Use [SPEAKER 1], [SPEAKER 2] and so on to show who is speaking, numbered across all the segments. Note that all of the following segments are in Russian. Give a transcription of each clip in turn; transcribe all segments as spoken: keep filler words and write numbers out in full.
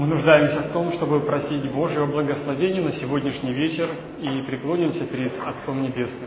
[SPEAKER 1] Мы нуждаемся в том, чтобы просить Божьего благословения на сегодняшний вечер и преклонимся перед Отцом Небесным.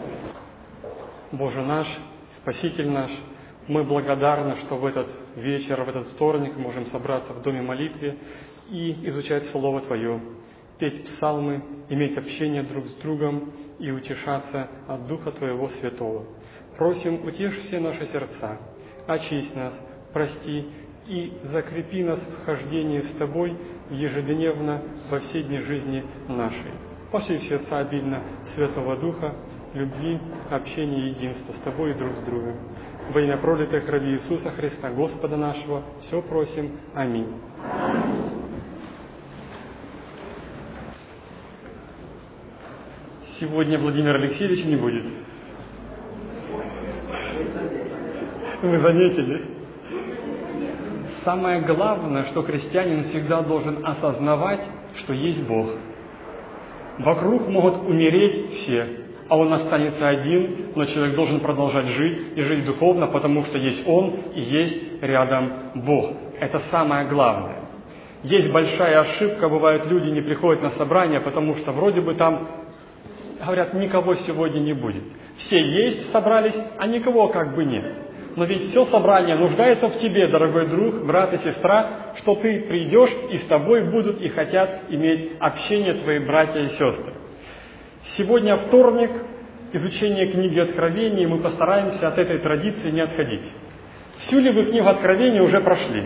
[SPEAKER 1] Боже наш, Спаситель наш, мы благодарны, что в этот вечер, в этот вторник можем собраться в доме молитвы и изучать Слово Твое, петь псалмы, иметь общение друг с другом и утешаться от Духа Твоего Святого. Просим, утешь все наши сердца, очисть нас, прости и закрепи нас в хождении с Тобой ежедневно во все дни жизни нашей. Пошли в сердца обильно Святого Духа, любви, общения и единства с Тобой и друг с другом. Во имя пролитой крови Иисуса Христа, Господа нашего, все просим. Аминь. Сегодня Владимир Алексеевич не будет. Вы заметили? Самое главное, что христианин всегда должен осознавать, что есть Бог. Вокруг могут умереть все, а он останется один, но человек должен продолжать жить и жить духовно, потому что есть Он и есть рядом Бог. Это самое главное. Есть большая ошибка, бывает, люди не приходят на собрание, потому что вроде бы там, говорят, никого сегодня не будет. Все есть, собрались, а никого как бы нет. Но ведь все собрание нуждается в тебе, дорогой друг, брат и сестра, что ты придешь, и с тобой будут и хотят иметь общение твои братья и сестры. Сегодня вторник, изучение книги Откровения, и мы постараемся от этой традиции не отходить. Всю ли вы книгу Откровения уже прошли?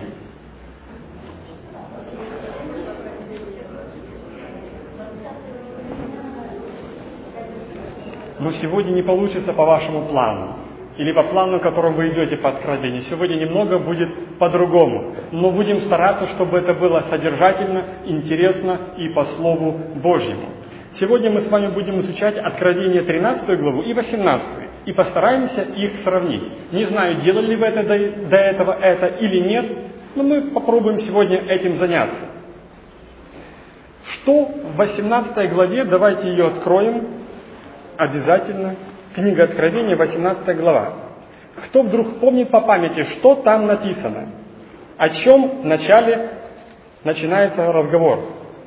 [SPEAKER 1] Но сегодня не получится по вашему плану, или по плану, которым вы идете по Откровению. Сегодня немного будет по-другому, но будем стараться, чтобы это было содержательно, интересно и по Слову Божьему. Сегодня мы с вами будем изучать Откровение тринадцатую главу и восемнадцатую, и постараемся их сравнить. Не знаю, делали ли вы это до, до этого это или нет, но мы попробуем сегодня этим заняться. Что в восемнадцатой главе, давайте ее откроем обязательно. Книга Откровения, восемнадцатая глава. Кто вдруг помнит по памяти, что там написано? О чем в начале начинается разговор?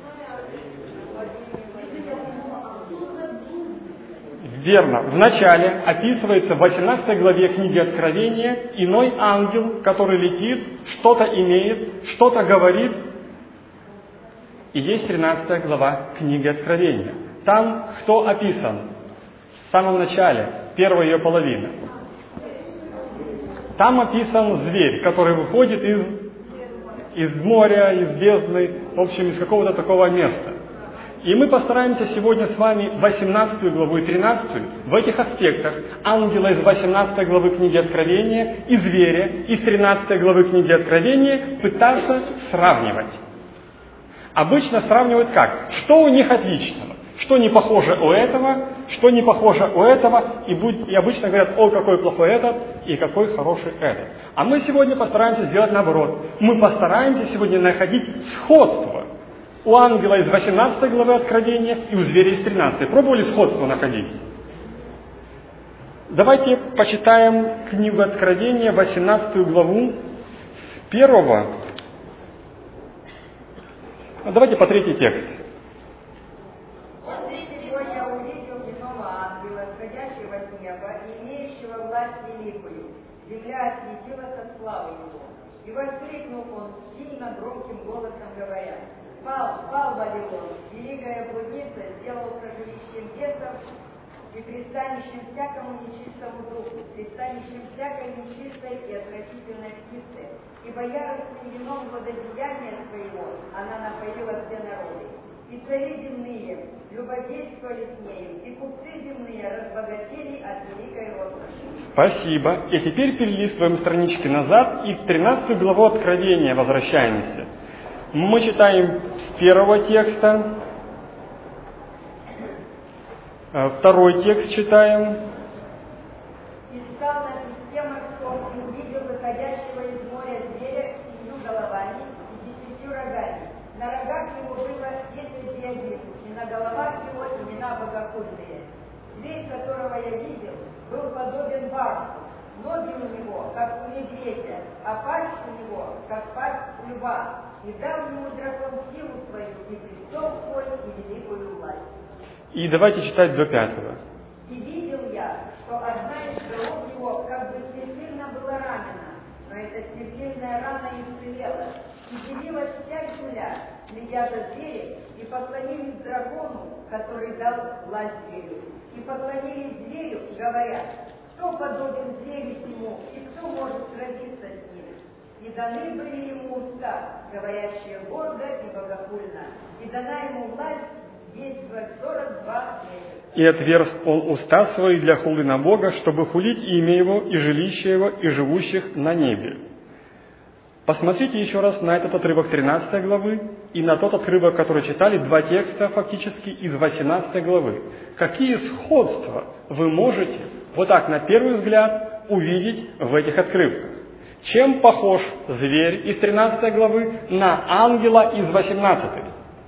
[SPEAKER 1] Верно. В начале описывается в восемнадцатой главе книги Откровения иной ангел, который летит, что-то имеет, что-то говорит. И есть тринадцатая глава книги Откровения. Там кто описан? В самом начале, первая ее половина. Там описан зверь, который выходит из, из моря, из бездны, в общем, из какого-то такого места. И мы постараемся сегодня с вами восемнадцатую главу и тринадцатую в этих аспектах ангела из восемнадцатой главы книги Откровения и зверя из тринадцатой главы книги Откровения пытаться сравнивать. Обычно сравнивают как? Что у них отличного? Что не похоже у этого, что не похоже у этого, и, будь, и обычно говорят, о, какой плохой этот, и какой хороший этот. А мы сегодня постараемся сделать наоборот. Мы постараемся сегодня находить сходство у ангела из восемнадцатой главы Откровения и у зверя из тринадцатой. Пробовали сходство находить? Давайте почитаем книгу Откровения, восемнадцатую главу, с первого. Давайте по третий текст.
[SPEAKER 2] Земля осветилась от славы его. И воскликнул он сильно громким голосом, говоря: «Спал, спал Вавилон, великая блудница, сделался жилищем бесов и пристанищем всякому нечистому духу, пристанищем всякой нечистой и отвратительной птицы. Ибо яростным вином вододеяния своего она напоила все народы. И цари земные любодействовали с нею, и купцы земные разбогатели от великой роскоши».
[SPEAKER 1] Спасибо. И теперь перелистываем странички назад и в тринадцатую главу Откровения возвращаемся. Мы читаем с первого текста, второй текст читаем.
[SPEAKER 2] «И стал на песке морском, и увидел выходящего из моря зверя с семью головами и десятью рогами. На рогах его было десять диадим, и на головах его имена богохульные. Зверь, которого я видел, был подобен барсу. Ноги у него, как у медведя, а пасть у него, как пасть льва. И дал ему дракон
[SPEAKER 1] И давайте читать до пятого.
[SPEAKER 2] «И видел я, что одна из голов его как бы смертельно была ранена, но эта смертельная рана исцелела, и делилась вся земля, следя за зверем, и поклонились дракону, который дал власть зверю, и поклонились зверю, говоря: кто подобен зверю ему, и кто может сразиться с ним? И даны были ему уста, говорящие гордо и богохульно, и дана ему власть действовать сорок два месяца.
[SPEAKER 1] И отверз он уста свои для хулы на Бога, чтобы хулить имя Его, и жилище Его, и живущих на небе». Посмотрите еще раз на этот отрывок тринадцатой главы и на тот отрывок, который читали, два текста фактически из восемнадцатой главы. Какие сходства вы можете, вот так на первый взгляд, увидеть в этих отрывках? Чем похож зверь из тринадцатой главы на ангела из восемнадцатой?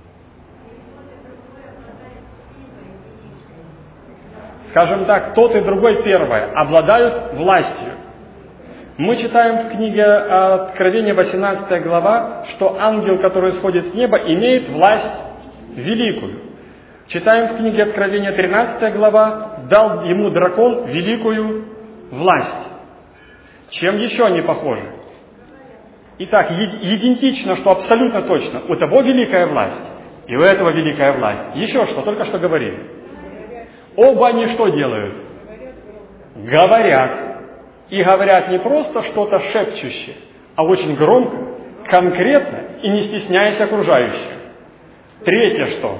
[SPEAKER 1] Скажем так, тот и другой, первое, обладают властью. Мы читаем в книге Откровения восемнадцатая глава, что ангел, который сходит с неба, имеет власть великую. Читаем в книге Откровения тринадцатая глава, дал ему дракон великую власть. Чем еще они похожи? Итак, идентично, что абсолютно точно. У того великая власть, и у этого великая власть. Еще что, только что говорили. Оба они что делают? Говорят. И говорят не просто что-то шепчущее, а очень громко, конкретно и не стесняясь окружающих. Третье что?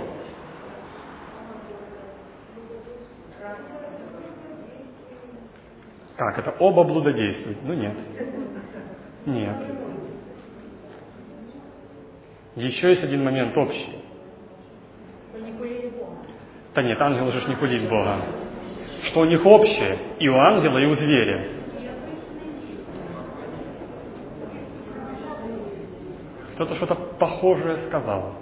[SPEAKER 1] Как это? Оба блудодействуют? Ну нет. Нет. Еще есть один момент общий. Да нет, ангел же не хулит Бога. Что у них общее и у ангела, и у зверя. Кто-то что-то похожее сказал.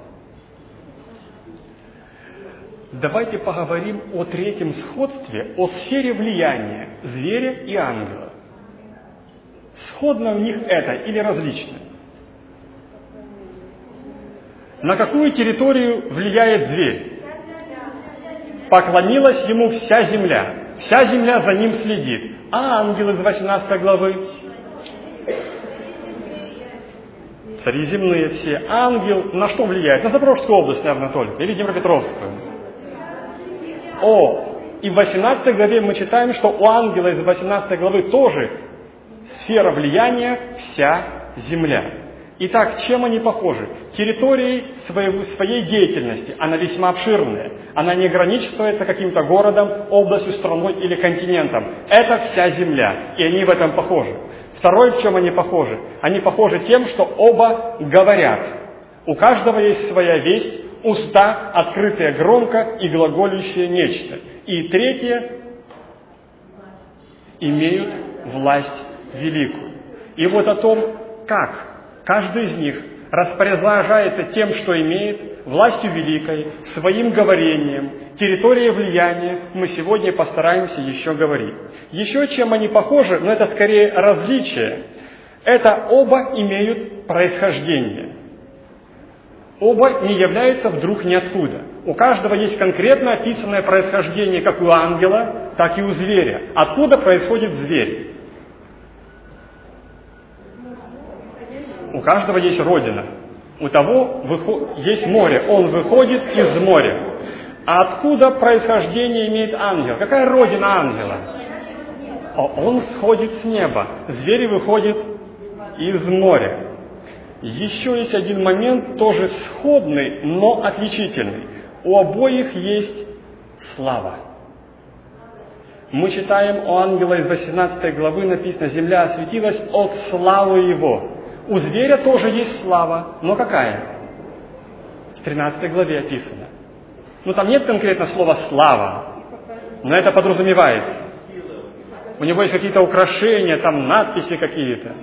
[SPEAKER 1] Давайте поговорим о третьем сходстве, о сфере влияния зверя и ангела. Сходно в них это или различно? На какую территорию влияет зверь? Поклонилась ему вся земля. Вся земля за ним следит. А ангел из восемнадцатой главы? Цари земные все. Ангел на что влияет? На Запорожскую область, наверное, только. Или Днепропетровскую. О, и в восемнадцатой главе мы читаем, что у ангела из восемнадцатой главы тоже сфера влияния вся земля. Итак, чем они похожи? Территорией своей, своей деятельности. Она весьма обширная. Она не ограничивается каким-то городом, областью, страной или континентом. Это вся земля, и они в этом похожи. Второе, в чем они похожи? Они похожи тем, что оба говорят. У каждого есть своя весть, уста, открытые громко и глаголющие нечто. И третье, имеют власть великую. И вот о том, как каждый из них распоряжается тем, что имеет, властью великой, своим говорением, территорией влияния, мы сегодня постараемся еще говорить. Еще чем они похожи, но это скорее различие, это оба имеют происхождение. Оба не являются вдруг ниоткуда. У каждого есть конкретно описанное происхождение, как у ангела, так и у зверя. Откуда происходит зверь? У каждого есть родина. У того есть море. Он выходит из моря. А откуда происхождение имеет ангел? Какая родина ангела? А он сходит с неба. Зверь выходит из моря. Еще есть один момент, тоже сходный, но отличительный. У обоих есть слава. Мы читаем у ангела из восемнадцатой главы, написано: «Земля осветилась от славы его». У зверя тоже есть слава, но какая? В тринадцатой главе описано. Ну, там нет конкретно слова «слава», но это подразумевается. У него есть какие-то украшения, там надписи какие-то.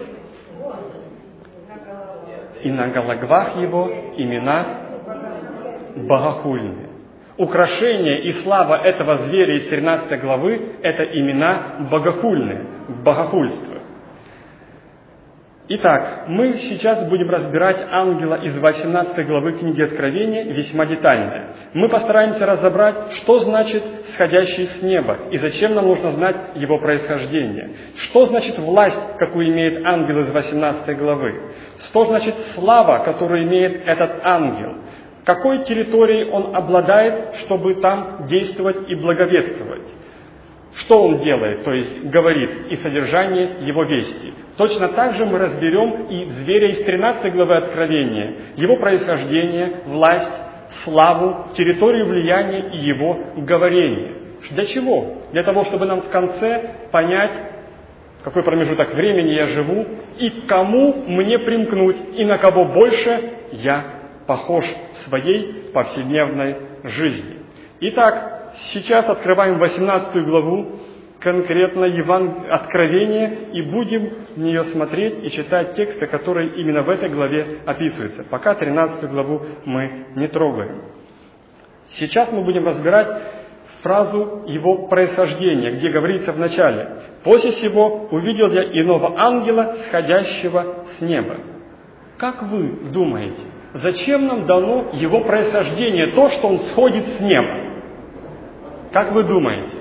[SPEAKER 1] И на головах его имена богохульные. Украшение и слава этого зверя из тринадцатой главы – это имена богохульные, богохульство. Итак, мы сейчас будем разбирать ангела из восемнадцатой главы книги Откровения весьма детально. Мы постараемся разобрать, что значит «сходящий с неба» и зачем нам нужно знать его происхождение. Что значит власть, какую имеет ангел из восемнадцатой главы? Что значит слава, которую имеет этот ангел? Какой территорией он обладает, чтобы там действовать и благовествовать? Что он делает, то есть говорит, и содержание его вести. Точно так же мы разберем и зверя из тринадцатой главы Откровения, его происхождение, власть, славу, территорию влияния и его говорение. Для чего? Для того, чтобы нам в конце понять, какой промежуток времени я живу, и к кому мне примкнуть, и на кого больше я похож в своей повседневной жизни. Итак, сейчас открываем восемнадцатую главу, конкретно Еван... Откровения, и будем в нее смотреть и читать тексты, которые именно в этой главе описываются. Пока тринадцатую главу мы не трогаем. Сейчас мы будем разбирать фразу его происхождения, где говорится в начале: «После сего увидел я иного ангела, сходящего с неба». Как вы думаете, зачем нам дано его происхождение, то, что он сходит с неба? Как вы думаете?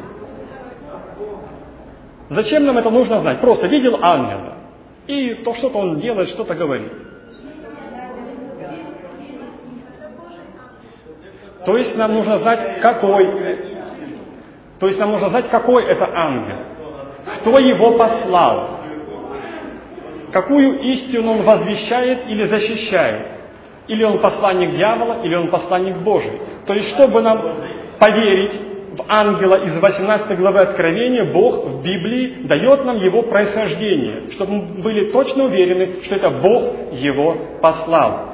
[SPEAKER 1] Зачем нам это нужно знать? Просто видел ангела, и то что-то он делает, что-то говорит. То есть нам нужно знать, какой. То есть нам нужно знать, какой это ангел. Кто его послал. Какую истину он возвещает или защищает. Или он посланник дьявола, или он посланник Божий. То есть, чтобы нам поверить в ангела из восемнадцатой главы Откровения, Бог в Библии дает нам его происхождение, чтобы мы были точно уверены, что это Бог его послал.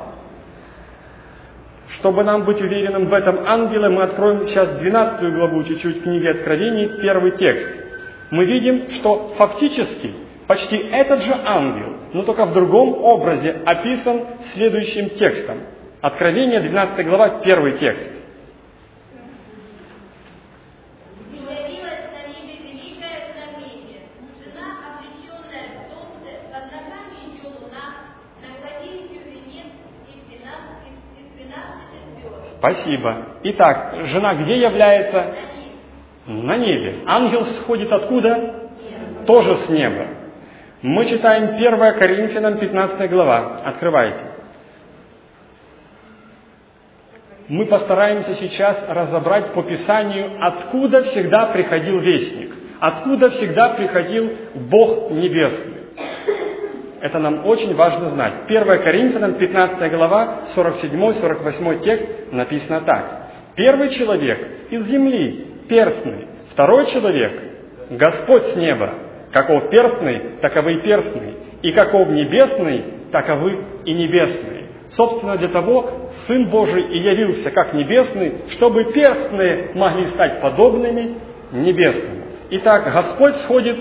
[SPEAKER 1] Чтобы нам быть уверенным в этом ангеле, мы откроем сейчас двенадцатую главу чуть-чуть книги Откровений, первый текст. Мы видим, что фактически почти этот же ангел, но только в другом образе, описан следующим текстом. Откровение, двенадцатая глава, первый текст. Спасибо. Итак, жена где является? На небе. Ангел сходит откуда? Нет. Тоже с неба. Мы читаем первое Коринфянам, пятнадцатая глава. Открывайте. Мы постараемся сейчас разобрать по Писанию, откуда всегда приходил вестник, откуда всегда приходил Бог Небесный. Это нам очень важно знать. первое Коринфянам, пятнадцатая глава, сорок седьмой сорок восьмой текст написано так. Первый человек из земли, перстный. Второй человек, Господь с неба. Каков перстный, таковы и перстный. И каков небесный, таковы и небесные. Собственно, для того Сын Божий и явился как небесный, чтобы перстные могли стать подобными небесным. Итак, Господь сходит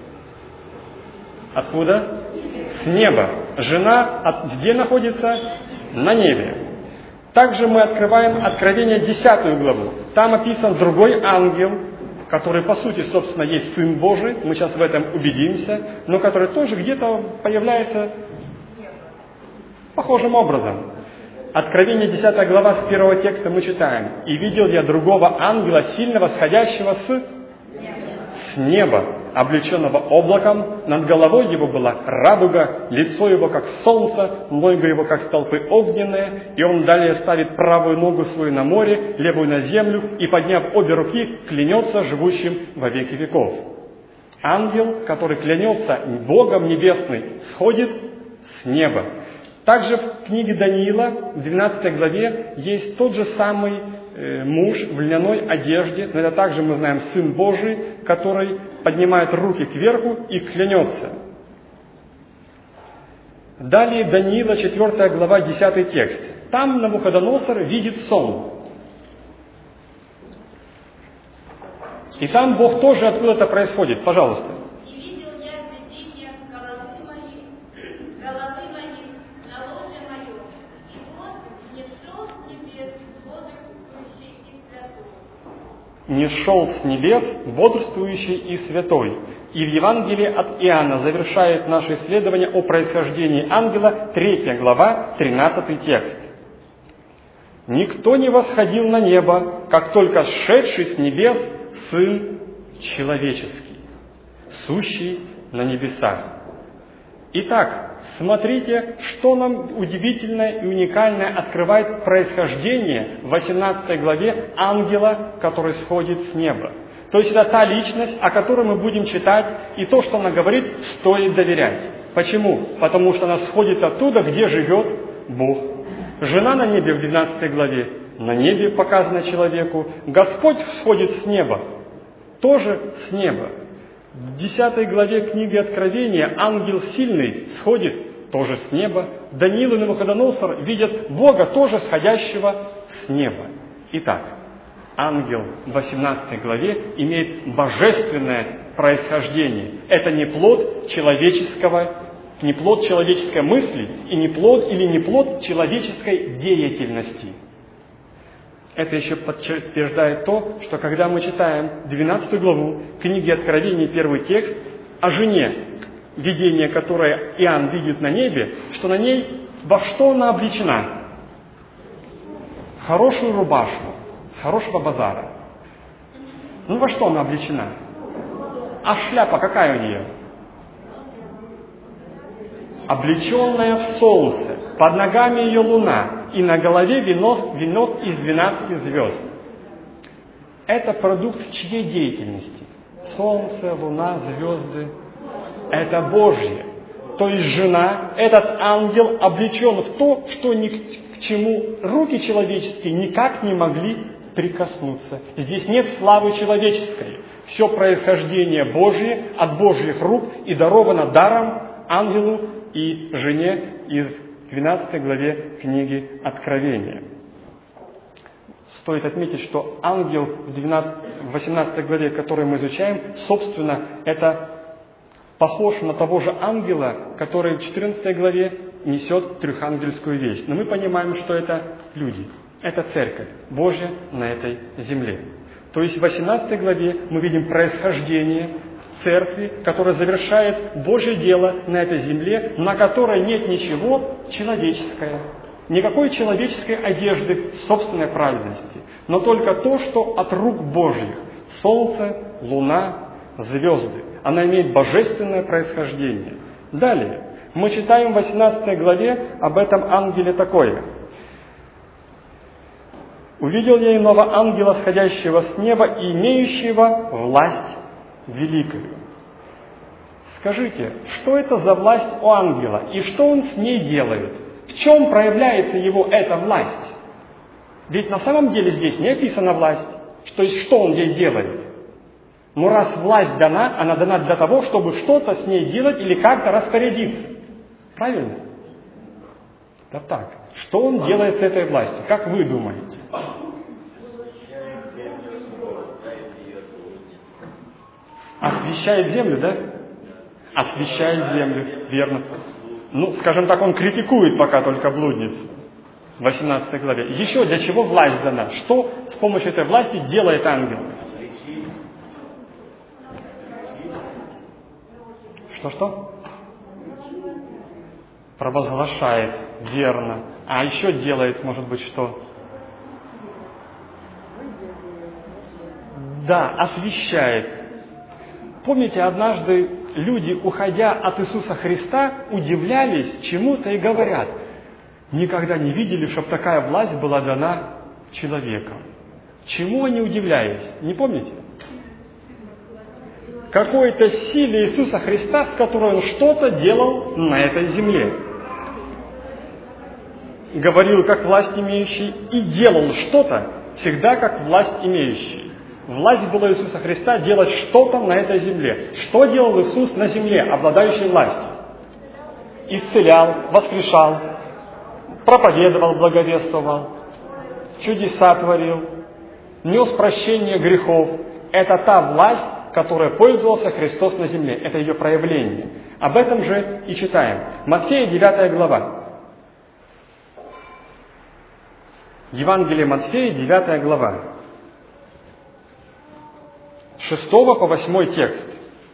[SPEAKER 1] откуда? С неба. Жена от, где находится? На небе. Также мы открываем Откровение десятую главу. Там описан другой ангел, который по сути, собственно, есть Сын Божий. Мы сейчас в этом убедимся. Но который тоже где-то появляется похожим образом. Откровение десятая глава с первого текста мы читаем. «И видел я другого ангела, сильного, сходящего с, с неба, облеченного облаком, над головой его была радуга, лицо его как солнце, ноги его как столпы огненные, и он далее ставит правую ногу свою на море, левую на землю, и, подняв обе руки, клянется живущим во веки веков». Ангел, который клянется Богом Небесный, сходит с неба. Также в книге Даниила, в двенадцатой главе, есть тот же самый э, муж в льняной одежде, но это также мы знаем Сын Божий, который поднимает руки кверху и клянется. Далее Даниила, четвёртая глава, десятый текст. Там Навуходоносор видит сон. И там Бог тоже откуда-то происходит. Пожалуйста. не шел с небес бодрствующий и святой. И в Евангелии от Иоанна завершает наше исследование о происхождении ангела, третья глава, тринадцатый текст. «Никто не восходил на небо, как только сшедший с небес Сын Человеческий, сущий на небесах». Итак, смотрите, что нам удивительное и уникальное открывает происхождение в восемнадцатой главе ангела, который сходит с неба. То есть это та личность, о которой мы будем читать, и то, что она говорит, стоит доверять. Почему? Потому что она сходит оттуда, где живет Бог. Жена на небе в двенадцатой главе, на небе показано человеку. Господь сходит с неба, тоже с неба. В десятой главе книги Откровения ангел сильный сходит тоже с неба. Даниил и Навуходоносор видят Бога, тоже сходящего с неба. Итак, ангел в восемнадцатой главе имеет божественное происхождение. Это не плод человеческого, не плод человеческой мысли и не плод или не плод человеческой деятельности. Это еще подтверждает то, что когда мы читаем двенадцатую главу книги Откровения, первый текст, о жене, видение, которое Иоанн видит на небе, что на ней во что она облечена? Хорошую рубашку, с хорошего базара. Ну во что она облечена? А шляпа какая у нее? Облеченная в солнце, под ногами ее луна, и на голове венок, венок из двенадцати звезд. Это продукт чьей деятельности? Солнце, луна, звезды. Это Божье. То есть жена, этот ангел облечен в то, что ни к чему руки человеческие никак не могли прикоснуться. Здесь нет славы человеческой. Все происхождение Божье от Божьих рук и даровано даром ангелу и жене из двенадцатой главе книги Откровения. Стоит отметить, что ангел в восемнадцатой главе, который мы изучаем, собственно, это похож на того же ангела, который в четырнадцатой главе несет трехангельскую весть. Но мы понимаем, что это люди, это церковь Божья на этой земле. То есть в восемнадцатой главе мы видим происхождение церкви, которая завершает Божье дело на этой земле, на которой нет ничего человеческого, никакой человеческой одежды собственной праведности, но только то, что от рук Божьих: солнце, луна, звезды. Она имеет божественное происхождение. Далее, мы читаем в восемнадцатой главе об этом ангеле такое. «Увидел я иного ангела, сходящего с неба и имеющего власть великую». Скажите, что это за власть у ангела и что он с ней делает? В чем проявляется его эта власть? Ведь на самом деле здесь не описана власть, то есть что он ей делает. Но раз власть дана, она дана для того, чтобы что-то с ней делать или как-то распорядиться. Правильно? Да так. Что он делает с этой властью? Как вы думаете? Освещает землю, да? Освещает землю, верно. Ну, скажем так, он критикует пока только блудницу. В восемнадцатой главе. Еще для чего власть дана? Что с помощью этой власти делает ангел? Что-что? Провозглашает, верно. А еще делает, может быть, что? Да, освещает. Помните, однажды люди, уходя от Иисуса Христа, удивлялись чему-то и говорят: никогда не видели, чтобы такая власть была дана человеком. Чему они удивлялись? Не помните? Какой-то силе Иисуса Христа, с которой Он что-то делал на этой земле. Говорил как власть имеющий и делал что-то всегда как власть имеющий. Власть была Иисуса Христа делать что-то на этой земле. Что делал Иисус на земле, обладающий властью? Исцелял, воскрешал, проповедовал, благовествовал, чудеса творил, нес прощение грехов. Это та власть, которой пользовался Христос на земле. Это ее проявление. Об этом же и читаем. Матфея, девятая глава. Евангелие Матфея, девятая глава. шестого по восьмой текст.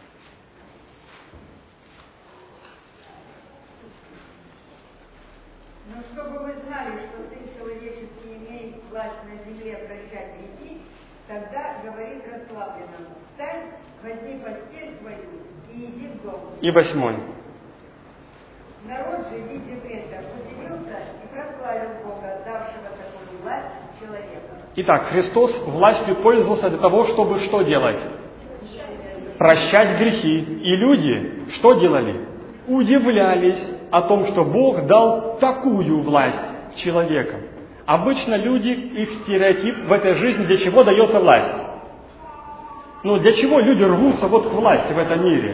[SPEAKER 2] Но чтобы вы знали, что Сын Человеческий имеет власть на земле прощать грехи, тогда говорит расслабленному: встань, возьми постель свою и иди в дом.
[SPEAKER 1] И восьмой.
[SPEAKER 2] Народ же, видя это, удивился и прославил Бога, давшего такую власть человеку.
[SPEAKER 1] Итак, Христос властью пользовался для того, чтобы что делать? Прощать грехи. И люди что делали? Удивлялись о том, что Бог дал такую власть человекам. Обычно люди, их стереотип в этой жизни, для чего дается власть? Ну, для чего люди рвутся вот к власти в этом мире?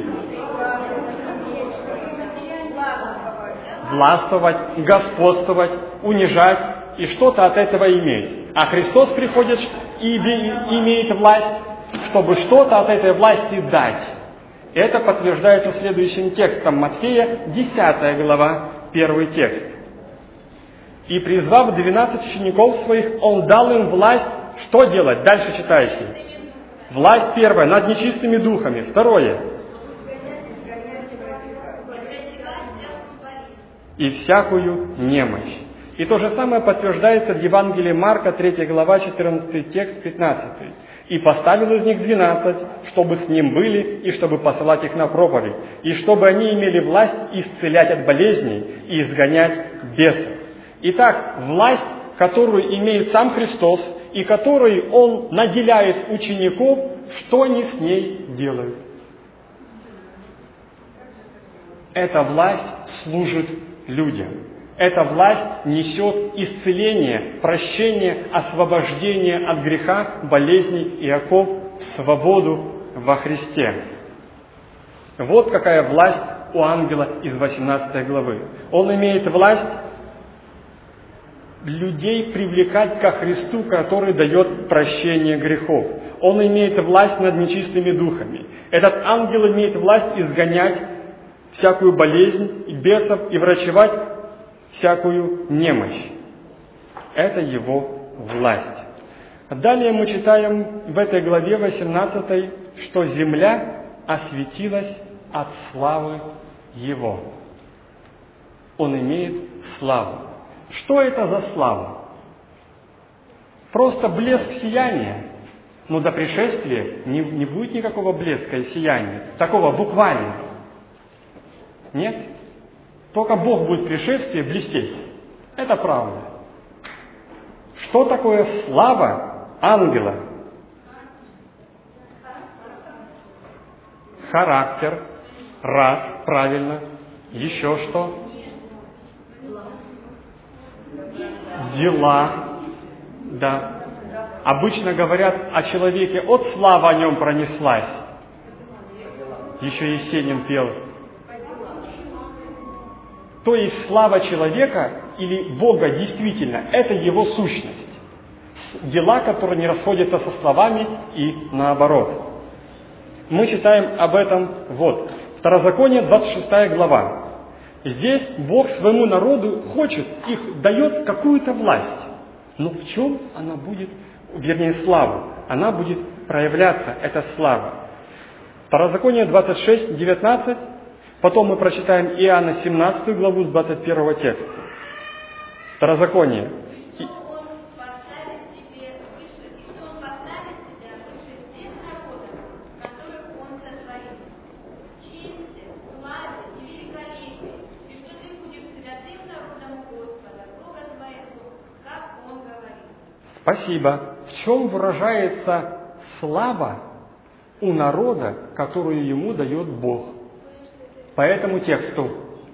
[SPEAKER 1] Властвовать, господствовать, унижать и что-то от этого иметь. А Христос приходит и имеет власть, чтобы что-то от этой власти дать. Это подтверждается следующим текстом Матфея, десятая глава, первый текст. «И призвав двенадцать учеников своих, Он дал им власть, что делать?» Дальше читайте. Власть первая над нечистыми духами. Второе. И всякую немощь. И то же самое подтверждается в Евангелии Марка, третья глава, четырнадцатый текст, пятнадцатый. «И поставил из них двенадцать, чтобы с ним были, и чтобы посылать их на проповедь, и чтобы они имели власть исцелять от болезней и изгонять бесов». Итак, власть, которую имеет сам Христос, и которой Он наделяет учеников, что они с ней делают? Эта власть служит людям. Эта власть несет исцеление, прощение, освобождение от греха, болезней и оков, свободу во Христе. Вот какая власть у ангела из восемнадцатой главы. Он имеет власть людей привлекать ко Христу, который дает прощение грехов. Он имеет власть над нечистыми духами. Этот ангел имеет власть изгонять всякую болезнь и бесов и врачевать всякую немощь. Это его власть. Далее мы читаем в этой главе восемнадцатой, что земля осветилась от славы его. Он имеет славу. Что это за слава? Просто блеск сияния. Но до пришествия не, не будет никакого блеска и сияния, такого буквального. Нет? Только Бог будет в пришествии блестеть. Это правда. Что такое слава ангела? Характер. Раз, правильно. Еще что? Дела. Да. Обычно говорят о человеке, от слава о нем пронеслась. Еще Есенин пел. То есть слава человека или Бога действительно, это его сущность. Дела, которые не расходятся со словами и наоборот. Мы читаем об этом вот. Второзаконие, двадцать шестая глава. Здесь Бог своему народу хочет, их дает какую-то власть. Но в чем она будет, вернее, славу? Она будет проявляться, эта слава. Второзаконие двадцать шесть, девятнадцать. Потом мы прочитаем Иоанна семнадцатую главу с двадцать первого текста. Второзаконие. Спасибо. В чем выражается слава у народа, которую ему дает Бог? По этому тексту.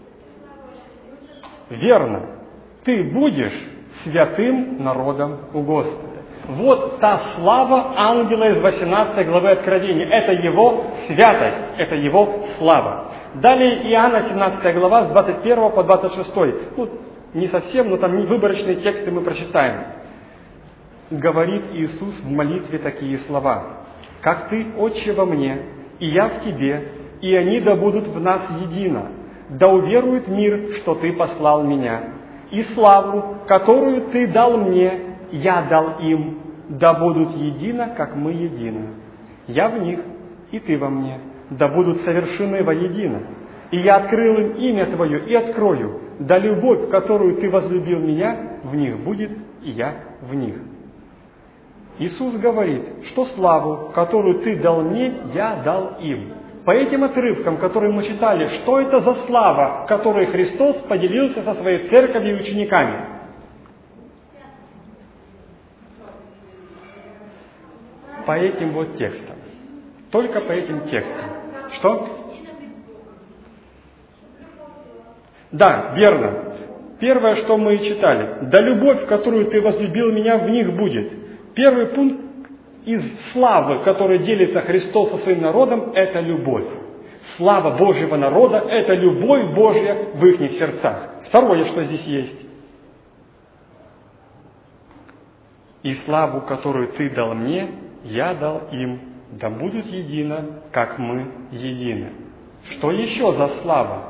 [SPEAKER 1] Верно. Ты будешь святым народом у Господа. Вот та слава ангела из восемнадцатой главы Откровения. Это его святость, это его слава. Далее Иоанна семнадцатая глава с двадцать первого по двадцать шестой. Ну, не совсем, но там выборочные тексты мы прочитаем. Говорит Иисус в молитве такие слова. «Как Ты, Отче, во мне, и я в Тебе, и они да будут в нас едино, да уверует мир, что Ты послал меня, и славу, которую Ты дал мне, я дал им, да будут едино, как мы едины». Я в них, и Ты во мне, да будут совершены воедино. И я открыл им имя Твое и открою, да любовь, которую Ты возлюбил меня, в них будет, и я в них». Иисус говорит, что славу, которую Ты дал мне, я дал им. По этим отрывкам, которые мы читали, что это за слава, которой Христос поделился со своей церковью и учениками? По этим вот текстам. Только по этим текстам. Что? Да, верно. Первое, что мы читали. «Да любовь, которую Ты возлюбил меня, в них будет». Первый пункт из славы, которой делится Христос со своим народом, это любовь. Слава Божьего народа – это любовь Божья в их сердцах. Второе, что здесь есть. «И славу, которую Ты дал мне, я дал им, да будут едино, как мы едины». Что еще за слава?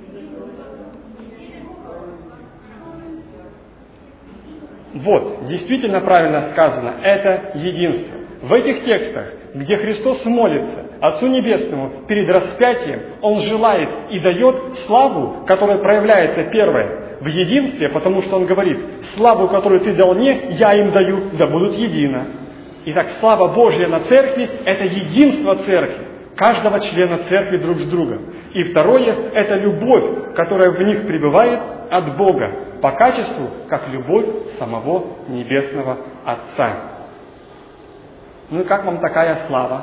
[SPEAKER 1] Вот, действительно правильно сказано, это единство. В этих текстах, где Христос молится Отцу Небесному перед распятием, Он желает и дает славу, которая проявляется первое в единстве, потому что Он говорит: «Славу, которую Ты дал мне, я им даю, да будут едино». Итак, слава Божья на церкви – это единство церкви, каждого члена церкви друг с другом. И второе – это любовь, которая в них пребывает от Бога, по качеству, как любовь самого Небесного Отца. Ну и как вам такая слава?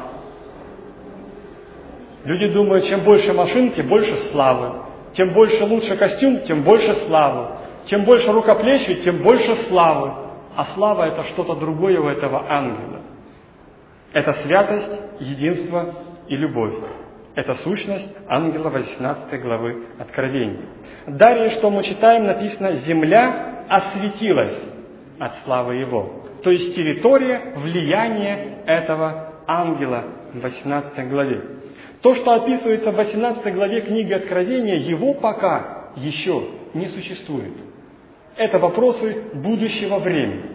[SPEAKER 1] Люди думают, чем больше машин, тем больше славы. Чем больше лучше костюм, тем больше славы. Чем больше рукоплещий, тем больше славы. А слава – это что-то другое у этого ангела. Это святость, единство и любовь. Это сущность ангела восемнадцатой главы Откровения. Далее, что мы читаем, написано: «Земля осветилась от славы Его». То есть территория влияния этого ангела в восемнадцатой главе. То, что описывается в восемнадцатой главе книги Откровения, его пока еще не существует. Это вопросы будущего времени.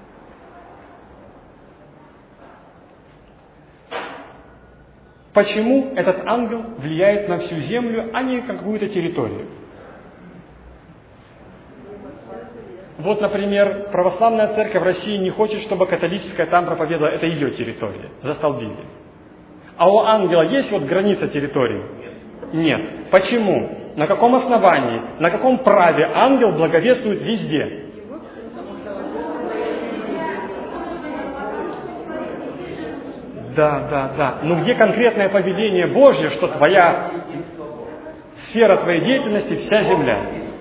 [SPEAKER 1] Почему этот ангел влияет на всю землю, а не какую-то территорию? Вот, например, православная церковь в России не хочет, чтобы католическая там проповедовала, это ее территория, застолбили. А у ангела есть вот граница территории? Нет. Почему? На каком основании, на каком праве ангел благовествует везде? Да, да, да. Но где конкретное повеление Божье, что твоя сфера твоей деятельности вся земля?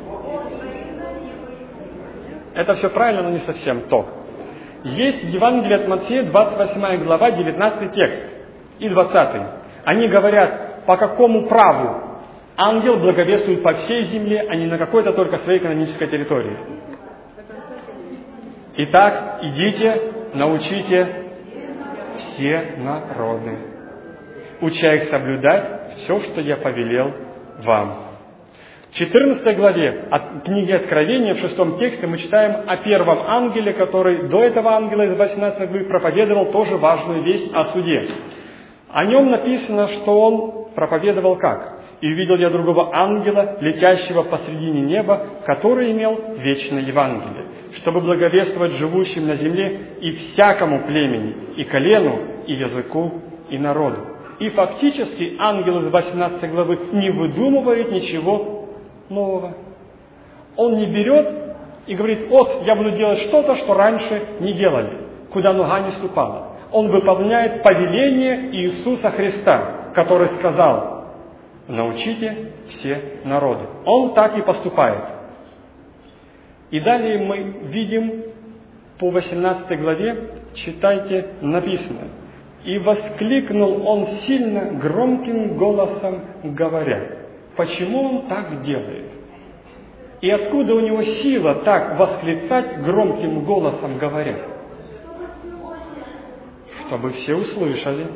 [SPEAKER 1] Это все правильно, но не совсем то. Есть в Евангелии от Матфея, двадцать восьмая глава, девятнадцатый текст и двадцатый. Они говорят, по какому праву ангел благовествует по всей земле, а не на какой-то только своей экономической территории. Итак, идите, научите все народы, уча их соблюдать все, что я повелел вам. В четырнадцатой главе от книги Откровения, в шестом тексте, мы читаем о первом ангеле, который до этого ангела из восемнадцатой главы проповедовал тоже важную весть о суде. О нем написано, что он проповедовал как? «И увидел я другого ангела, летящего посредине неба, который имел вечное Евангелие, чтобы благовествовать живущим на земле и всякому племени, и колену, и языку, и народу». И фактически ангел из восемнадцатой главы не выдумывает ничего нового. Он не берет и говорит: вот, я буду делать что-то, что раньше не делали, куда нога не ступала. Он выполняет повеление Иисуса Христа, который сказал: научите все народы. Он так и поступает. И далее мы видим по восемнадцатой главе, читайте, написано: «И воскликнул он сильно громким голосом, говоря». Почему он так делает? И откуда у него сила так восклицать громким голосом, говоря? Чтобы все услышали,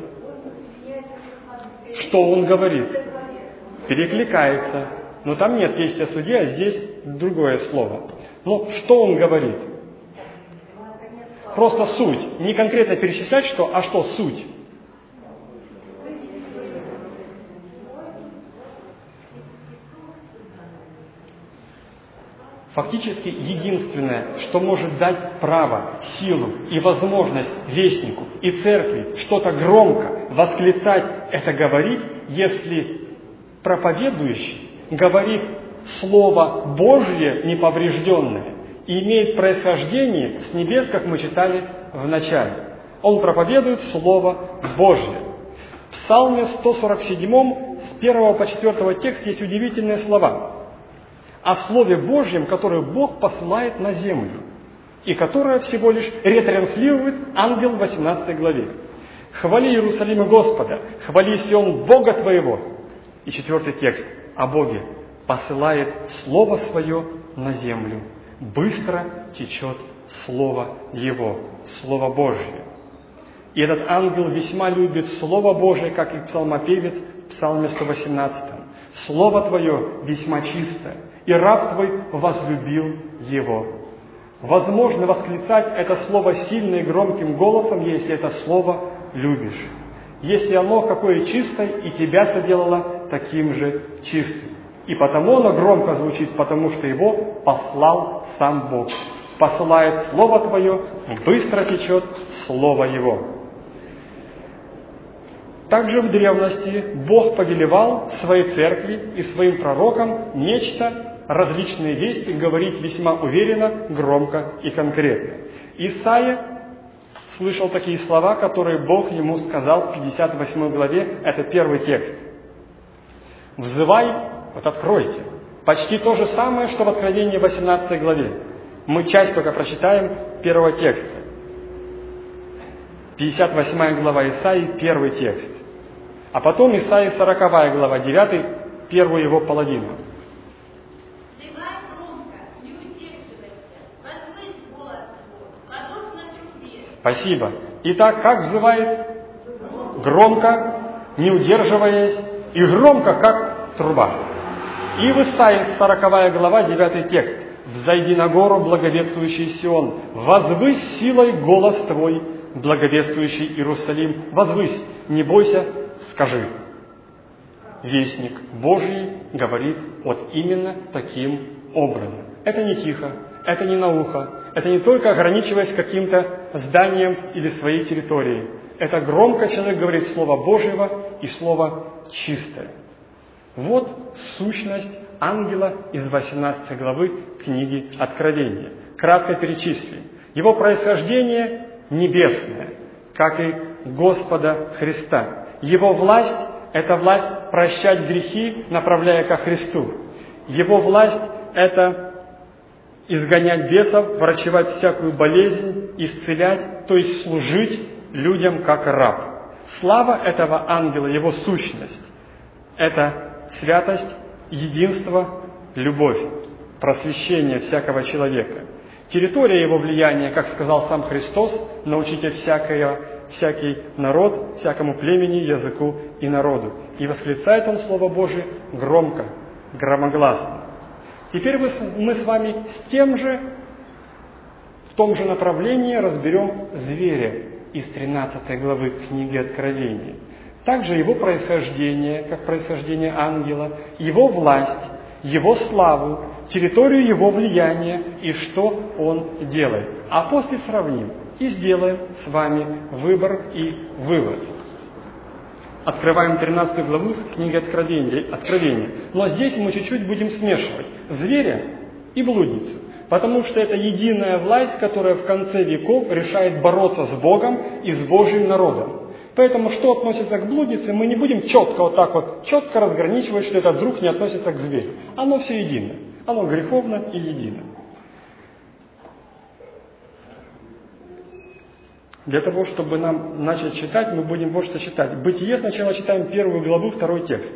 [SPEAKER 1] что он говорит. Перекликается. Но там нет «есть о суде», а здесь другое слово. Но что он говорит? Просто суть. Не конкретно перечислять, что, а что суть. фактически единственное, что может дать право, силу и возможность вестнику и церкви что-то громко восклицать, это говорить, если проповедующий говорит Слово Божье неповрежденное и имеет происхождение с небес, как мы читали в начале. Он проповедует Слово Божье. В Псалме сто сорок семь с первого по четвертого текст есть удивительные слова о Слове Божьем, которое Бог посылает на землю, и которое всего лишь ретранслирует ангел в восемнадцатой главе. «Хвали Иерусалима Господа, хвали Сион Бога твоего». И четвертый текст о Боге. «Посылает Слово Свое на землю. Быстро течет Слово Его». Слово Божье. И этот ангел весьма любит Слово Божие, как и псалмопевец в Псалме сто восемнадцатом. «Слово Твое весьма чистое, и раб Твой возлюбил его». Возможно восклицать это слово сильно и громким голосом, если это слово любишь. Если оно какое чистое, и тебя соделало таким же чистым. И потому оно громко звучит, потому что его послал сам Бог. Посылает Слово Твое, и быстро течет Слово Его. Также в древности Бог повелевал своей церкви и своим пророкам нечто, различные вести говорить весьма уверенно, громко и конкретно. Исаия слышал такие слова, которые Бог ему сказал в пятьдесят восьмой главе, это первый текст. «Взывай, вот откройте». Почти то же самое, что в Откровении восемнадцатой главе. Мы часть только прочитаем первого текста. пятьдесят восьмая глава Исаии, первый текст. А потом Исаии сороковая глава, девятый, первую его половину. Спасибо. Итак, как взывает? Громко, не удерживаясь, и громко, как труба. И в Исаии сороковая глава, девятый текст. «Взойди на гору, благовествующий Сион, возвысь силой голос твой, благовествующий Иерусалим, возвысь, не бойся, скажи». Вестник Божий говорит вот именно таким образом. Это не тихо, это не на ухо, это не только ограничиваясь каким-то зданием или своей территорией. Это громко человек говорит Слово Божьего и Слово чистое. Вот сущность ангела из восемнадцатой главы книги Откровения. Кратко перечислим. Его происхождение небесное, как и Господа Христа. Его власть – это власть прощать грехи, направляя ко Христу. Его власть – это изгонять бесов, врачевать всякую болезнь, исцелять, то есть служить людям как раб. Слава этого ангела, его сущность – это святость, единство, любовь, просвещение всякого человека. Территория его влияния, как сказал сам Христос, научите всякое, всякий народ, всякому племени, языку и народу. И восклицает он Слово Божие громко, громогласно. Теперь мы с вами с тем же, в том же направлении разберем зверя из тринадцатой главы книги Откровения. Также его происхождение, как происхождение ангела, его власть, его славу, территорию его влияния и что он делает. А после сравним и сделаем с вами выбор и вывод. Открываем тринадцатую главу книги Откровения. Откровения. Но здесь мы чуть-чуть будем смешивать зверя и блудницу. Потому что это единая власть, которая в конце веков решает бороться с Богом и с Божьим народом. Поэтому, что относится к блуднице, мы не будем четко вот так вот, четко разграничивать, что это вдруг не относится к зверю. Оно все едино. Оно греховно и едино. Для того, чтобы нам начать читать, мы будем вот что читать. Бытие сначала читаем первую главу, второй текст.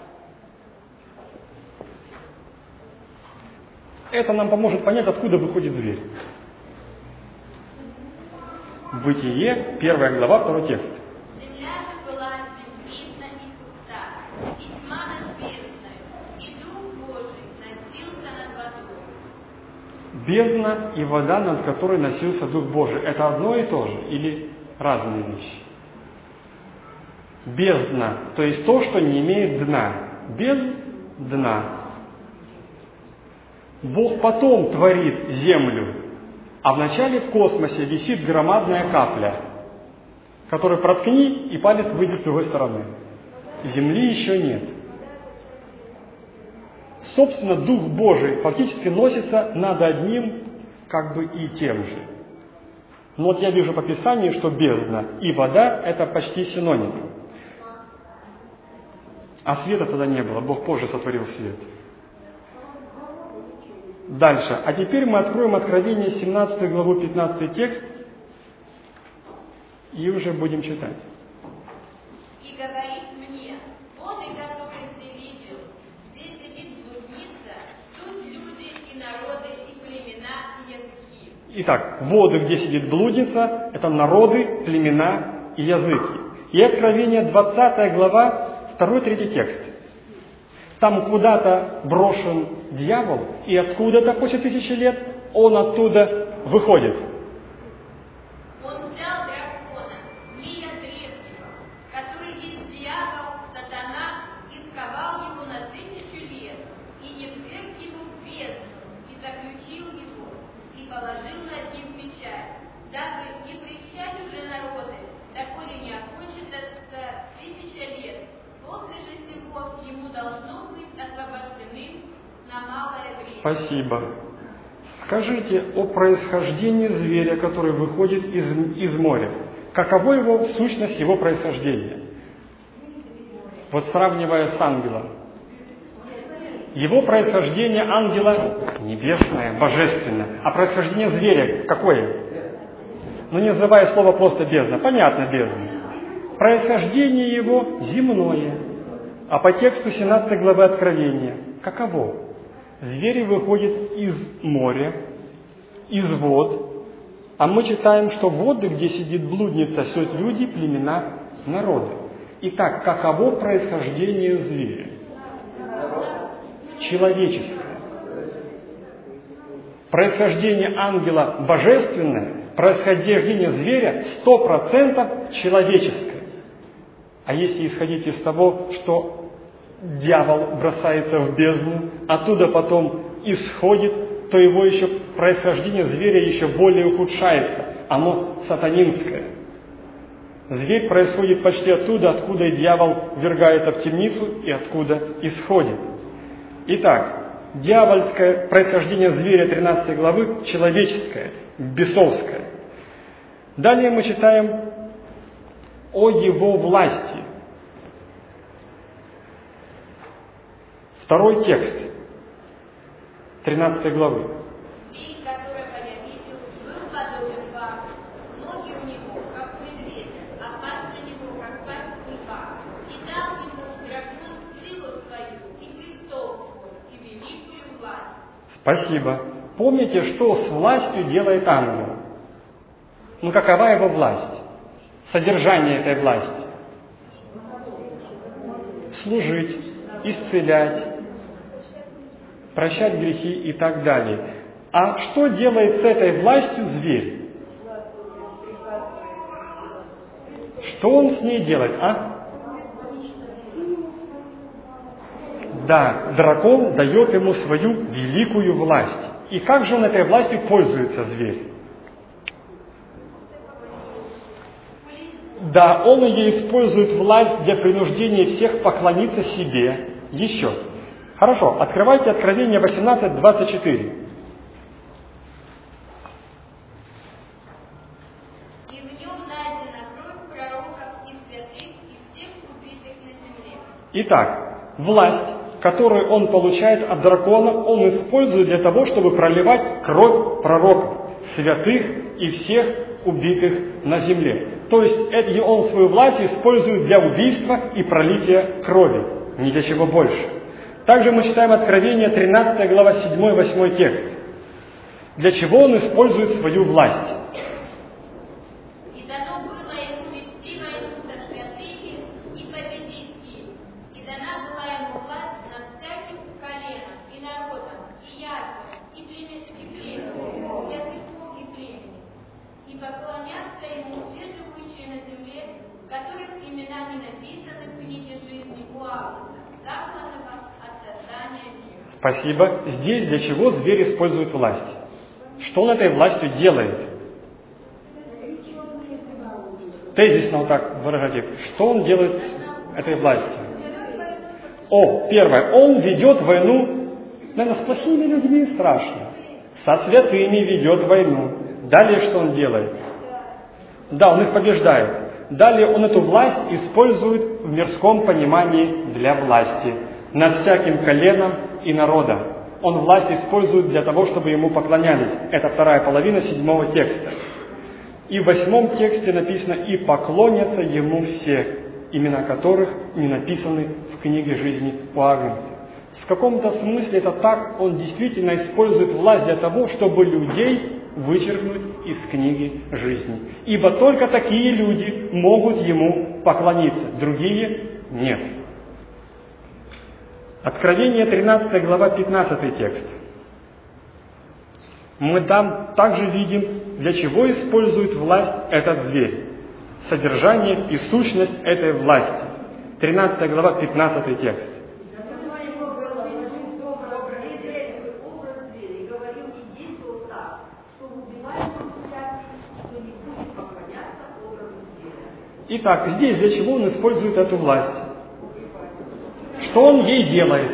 [SPEAKER 1] Это нам поможет понять, откуда выходит зверь. Бытие, первая глава, второй текст.
[SPEAKER 3] Земля же была безвидна и пуста, и тьма над бездною, и Дух Божий носился над водой.
[SPEAKER 1] Бездна и вода, над которой носился Дух Божий, это одно и то же или разные вещи? Бездна, то есть то, что не имеет дна. Без дна. Бог потом творит землю, а вначале в космосе висит громадная капля, которую проткни, и палец выйдет с другой стороны. Земли еще нет. Собственно, Дух Божий фактически носится над одним, как бы и тем же. Но вот я вижу по Писанию, что бездна и вода – это почти синонимы. А света тогда не было, Бог позже сотворил свет. Дальше. А теперь мы откроем Откровение семнадцатую главу, пятнадцатый текст, и уже будем читать.
[SPEAKER 3] И говорит мне: воды, которые ты видел, здесь сидит блудница, тут люди и народы, и племена, и языки.
[SPEAKER 1] Итак, воды, где сидит блудница, это народы, племена и языки. И Откровение двадцатая глава, второй-третий текст. Там куда-то брошен дьявол, и откуда-то после тысячи лет он оттуда выходит.
[SPEAKER 3] Он взял дракона, змея древнего, который есть дьявол, сатана, и сковал его на тысячу лет, и не вверг его в бездну, и заключил его, и положил над ним печать, дабы не прельщать уже народы, доколе не окончится тысяча лет. После же всего ему должно быть освобождены на малое время.
[SPEAKER 1] Спасибо. Скажите о происхождении зверя, который выходит из, из моря. Каково его сущность, его происхождение? Вот сравнивая с ангелом. Его происхождение ангела небесное, божественное. А происхождение зверя какое? Ну, не называя слово просто бездна. Понятно, бездна. Происхождение его земное. А по тексту семнадцатой главы Откровения каково? Зверь выходит из моря, из вод, а мы читаем, что воды, где сидит блудница, суть люди, племена, народы. Итак, каково происхождение зверя? Человеческое. Происхождение ангела божественное, происхождение зверя сто процентов человеческое. А если исходить из того, что дьявол бросается в бездну, оттуда потом исходит, то его еще происхождение зверя еще более ухудшается. Оно сатанинское. Зверь происходит почти оттуда, откуда и дьявол ввергается в темницу и откуда исходит. Итак, дьявольское происхождение зверя тринадцатой главы человеческое, бесовское. Далее мы читаем о его власти. Второй текст тринадцатой главы.
[SPEAKER 3] Змей, которого я видел, был подобен бабу. Ноги у него, как у медведя, а пасть у него, как пасть льва. И дал ему дракон силу свою, и престол свой, и великую власть.
[SPEAKER 1] Спасибо. Помните, что с властью делает ангел? Ну, какова его власть? Содержание этой власти. Служить, исцелять, прощать грехи и так далее. А что делает с этой властью зверь? Что он с ней делает, а? Да, дракон дает ему свою великую власть. И как же он этой властью пользуется, зверь? Да, он ее использует власть для принуждения всех поклониться себе. Еще. Хорошо, открывайте Откровение восемнадцать двадцать четыре.
[SPEAKER 3] И в нем найдена кровь пророков и святых, и всех убитых на земле.
[SPEAKER 1] Итак, власть, которую он получает от дракона, он использует для того, чтобы проливать кровь пророков, святых и всех убитых на земле. То есть он свою власть использует для убийства и пролития крови, ни для чего больше. Также мы читаем Откровение тринадцатая глава седьмой-восьмой текст. Для чего он использует свою власть?
[SPEAKER 3] И дано было ему вести войну со святыми и победить их. И дана была ему власть над всяким коленом и народом, и языком, и племенем, языком и племенем. И поклонятся ему все живущие на земле, которых имена не написаны в книге жизни у Августа, закланного от создания мира.
[SPEAKER 1] Спасибо. Здесь для чего зверь использует власть? Что он этой властью делает? Тезисно вот так выражайте. Что он делает с этой властью? О, первое. Он ведет войну, наверное, с плохими людьми страшно. Со святыми ведет войну. Далее что он делает? Да, он их побеждает. Далее он эту власть использует в мирском понимании для власти. Над всяким коленом и народом. Он власть использует для того, чтобы ему поклонялись. Это вторая половина седьмого текста. И в восьмом тексте написано: «И поклонятся ему все, имена которых не написаны в книге жизни у Агнца». В каком-то смысле это так, он действительно использует власть для того, чтобы людей вычеркнуть из книги жизни. Ибо только такие люди могут ему поклониться, другие нет. Откровение тринадцатая глава, пятнадцатый текст. Мы там также видим, для чего использует власть этот зверь. Содержание и сущность этой власти. тринадцатая глава, пятнадцатый текст. Итак, здесь для чего он использует эту власть? Что он ей делает?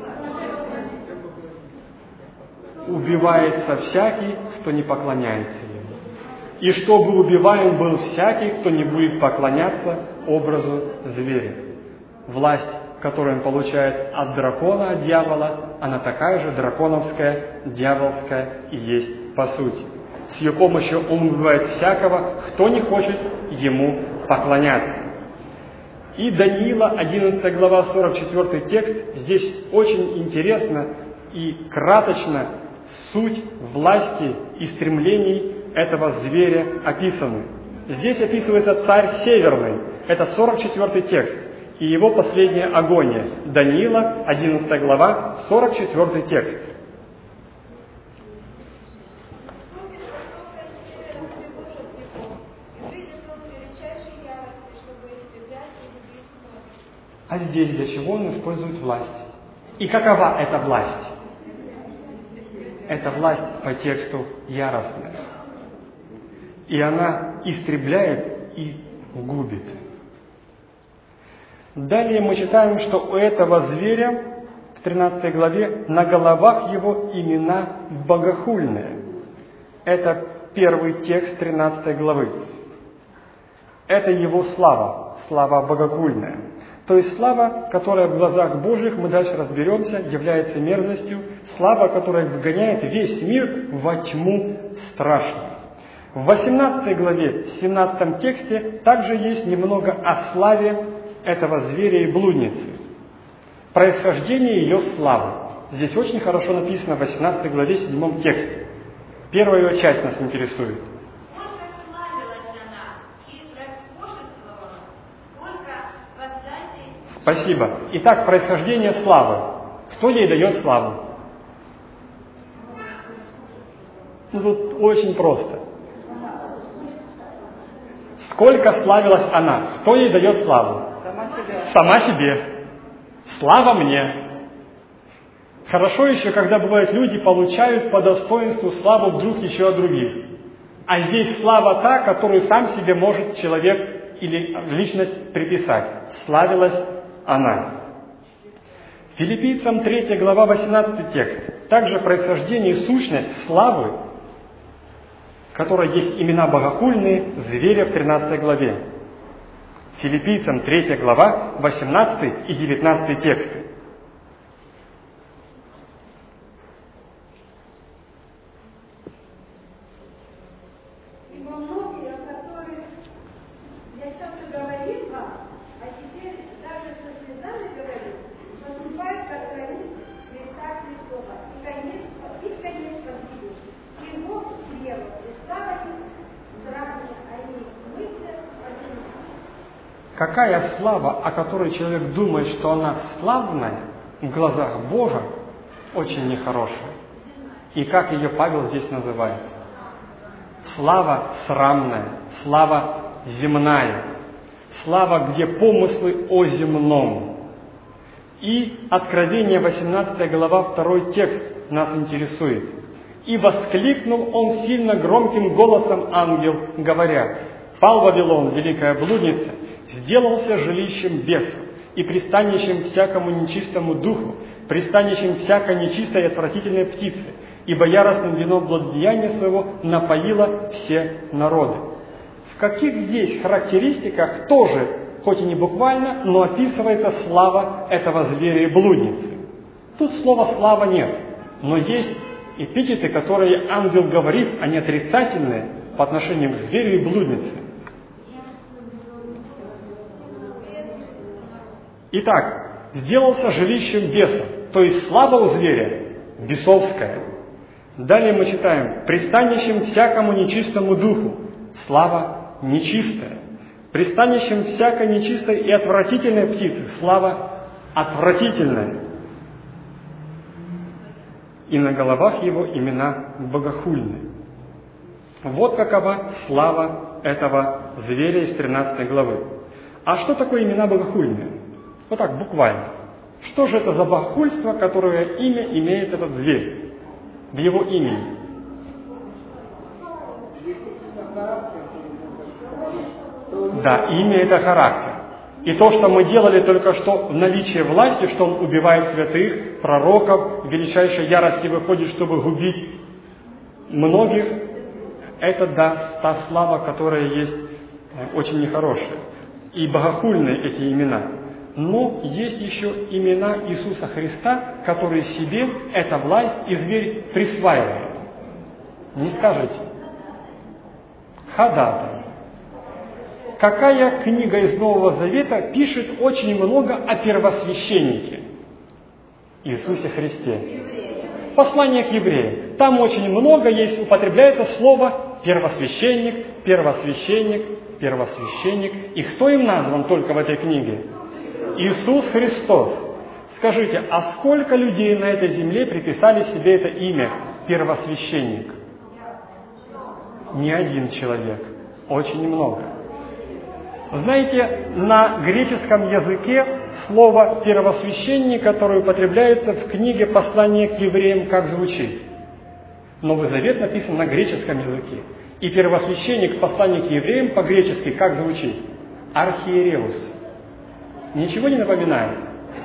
[SPEAKER 1] Убивается всякий, кто не поклоняется ему. И чтобы убиваем был всякий, кто не будет поклоняться образу зверя. Власть, которую он получает от дракона, от дьявола, она такая же драконовская, дьяволская и есть по сути. С ее помощью он убивает всякого, кто не хочет ему поклоняться. И Даниила, одиннадцатая глава, сорок четвёртый текст, здесь очень интересно и краточно суть власти и стремлений этого зверя описаны. Здесь описывается царь Северный, это сорок четвёртый текст, и его последняя агония. Даниила, одиннадцатая глава, сорок четвёртый текст. А здесь для чего он использует власть? И какова эта власть? Эта власть по тексту яростная. И она истребляет и губит. Далее мы читаем, что у этого зверя в тринадцатой главе на головах его имена богохульные. Это первый текст тринадцатой главы. Это его слава, слава богохульная. То есть слава, которая в глазах Божьих, мы дальше разберемся, является мерзостью, слава, которая вгоняет весь мир во тьму страшную. В восемнадцатой главе, семнадцатом тексте также есть немного о славе этого зверя и блудницы. Происхождение ее славы. Здесь очень хорошо написано в восемнадцатой главе, седьмом тексте. Первая ее часть нас интересует. Спасибо. Итак, происхождение славы. Кто ей дает славу? Ну, тут очень просто. Сколько славилась она? Кто ей дает славу?
[SPEAKER 2] Сама себе.
[SPEAKER 1] Сама себе. Слава мне. Хорошо еще, когда бывает, люди получают по достоинству славу вдруг еще от других. А здесь слава та, которую сам себе может человек или личность приписать. Славилась она. Филиппийцам третья глава, восемнадцатый текст. Также происхождение и сущность славы, которой есть имена богохульные, зверя в тринадцатой главе. Филиппийцам третья глава, восемнадцатый и девятнадцатый тексты. Какая слава, о которой человек думает, что она славная, в глазах Божьих, очень нехорошая. И как ее Павел здесь называет? Слава срамная, слава земная, слава, где помыслы о земном. И Откровение, восемнадцатая глава, второй текст нас интересует. «И воскликнул он сильно громким голосом ангел, говоря: пал Вавилон, великая блудница, сделался жилищем бесов и пристанищем всякому нечистому духу, пристанищем всякой нечистой и отвратительной птицы, ибо яростным вином благодеяния своего напоила все народы». В каких здесь характеристиках тоже, хоть и не буквально, но описывается слава этого зверя и блудницы? Тут слова «слава» нет, но есть эпитеты, которые ангел говорит, они отрицательные по отношению к зверю и блуднице. Итак, сделался жилищем беса, то есть слава у зверя бесовская. Далее мы читаем: пристанищем всякому нечистому духу, слава нечистая. Пристанищем всякой нечистой и отвратительной птицы, слава отвратительная. И на головах его имена богохульные. Вот какова слава этого зверя из тринадцатой главы. А что такое имена богохульные? Вот так, буквально. Что же это за богохульство, которое имя имеет этот зверь в его имени? Да, имя – это характер. И то, что мы делали только что в наличии власти, что он убивает святых, пророков, в величайшей ярости выходит, чтобы губить многих, это да, та слава, которая есть очень нехорошая. И богохульные эти имена. Но есть еще имена Иисуса Христа, которые себе эта власть и зверь присваивает. Не скажете? Ходатай. Какая книга из Нового Завета пишет очень много о первосвященнике Иисусе Христе? Послание к евреям. Там очень много есть, употребляется слово первосвященник, первосвященник, первосвященник. И кто им назван только в этой книге? Иисус Христос. Скажите, а сколько людей на этой земле приписали себе это имя первосвященник? Не один человек. Очень много. Знаете, на греческом языке слово «первосвященник», которое употребляется в книге «Послание к евреям», как звучит? Новый Завет написан на греческом языке. И первосвященник в послании к евреям по-гречески как звучит? Архиереус. Ничего не напоминает?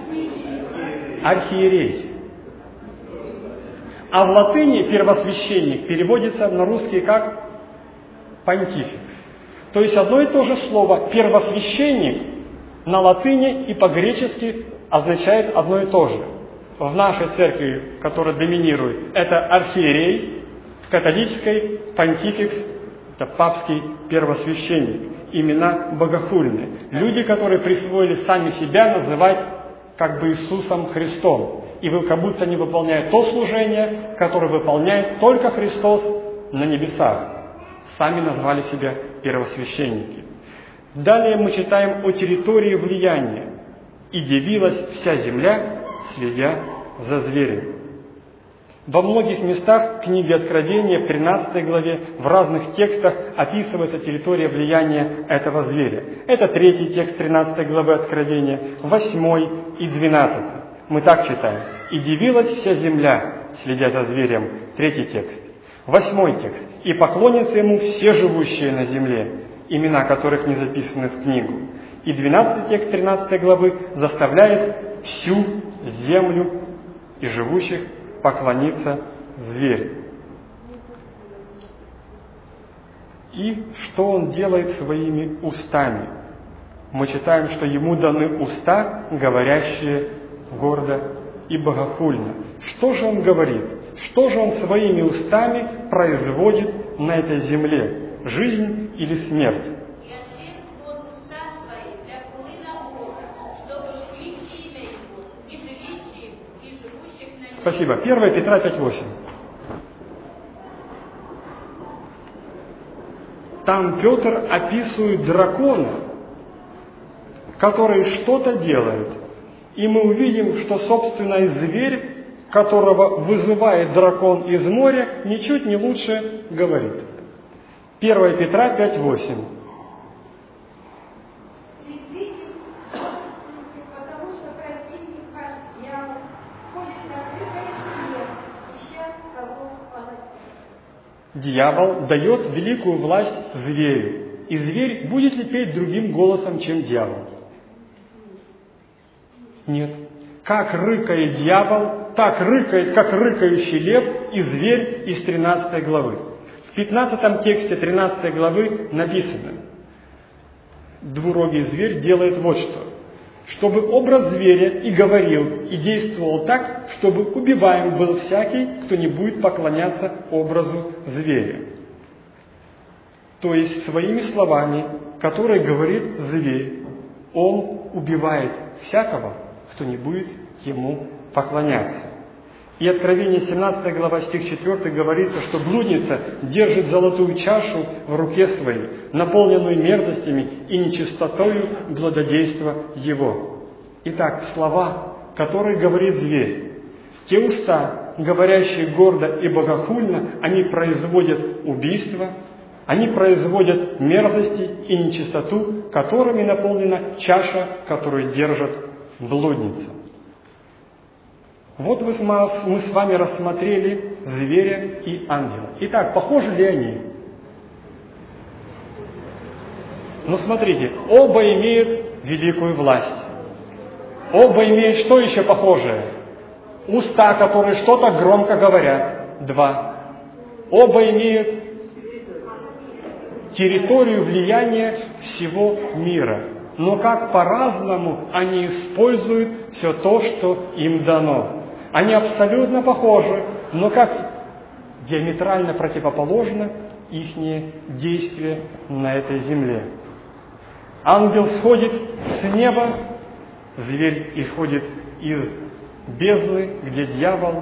[SPEAKER 1] Архиерей. А в латыни первосвященник переводится на русский как понтификс. То есть одно и то же слово «первосвященник» на латыни и по-гречески означает одно и то же. В нашей церкви, которая доминирует, это архиерей, в католической понтификс, это папский первосвященник. Имена богохульные. Люди, которые присвоили сами себя называть как бы Иисусом Христом. И вы как будто не выполняют то служение, которое выполняет только Христос на небесах. Сами назвали себя первосвященники. Далее мы читаем о территории влияния. «И дивилась вся земля, следя за зверем». Во многих местах книги Откровения, в тринадцатой главе, в разных текстах описывается территория влияния этого зверя. Это третий текст тринадцатой главы Откровения, восьмой и двенадцатый. Мы так читаем. «И дивилась вся земля, следя за зверем». Третий текст. Восьмой текст. «И поклонятся ему все живущие на земле, имена которых не записаны в книгу». И двенадцатый текст тринадцатой главы заставляет всю землю и живущих поклониться зверю. И что он делает своими устами? Мы читаем, что ему даны уста, говорящие гордо и богохульно. Что же он говорит? Что же он своими устами производит на этой земле? Жизнь или смерть? Спасибо. первое Петра пять восемь. Там Петр описывает дракона, который что-то делает. И мы увидим, что, собственно, и зверь, которого вызывает дракон из моря, ничуть не лучше говорит. первое Петра пять восемь.
[SPEAKER 4] Потому что противник ваш
[SPEAKER 1] дьявол дает великую власть зверю. И зверь будет ли петь другим голосом, чем дьявол? Нет. Как рыкает дьявол, так рыкает, как рыкающий лев и зверь из тринадцатой главы. В пятнадцатом тексте тринадцатой главы написано: двурогий зверь делает вот что: чтобы образ зверя и говорил, и действовал так, чтобы убиваем был всякий, кто не будет поклоняться образу зверя. То есть своими словами, которые говорит зверь, он убивает всякого, кто не будет ему поклоняться. И Откровение семнадцатая глава, стих четвёртый говорится, что блудница держит золотую чашу в руке своей, наполненную мерзостями и нечистотою блудодейства его. Итак, слова, которые говорит зверь, те уста, говорящие гордо и богохульно, они производят убийство, они производят мерзости и нечистоту, которыми наполнена чаша, которую держит блудница. Вот мы с вами рассмотрели зверя и ангела. Итак, похожи ли они? Ну, смотрите, оба имеют великую власть. Оба имеют что еще похожее? Уста, которые что-то громко говорят. Два. Оба имеют территорию влияния всего мира. Но как по-разному они используют все то, что им дано. Они абсолютно похожи, но как диаметрально противоположно их действие на этой земле. Ангел сходит с неба, зверь исходит из бездны, где дьявол.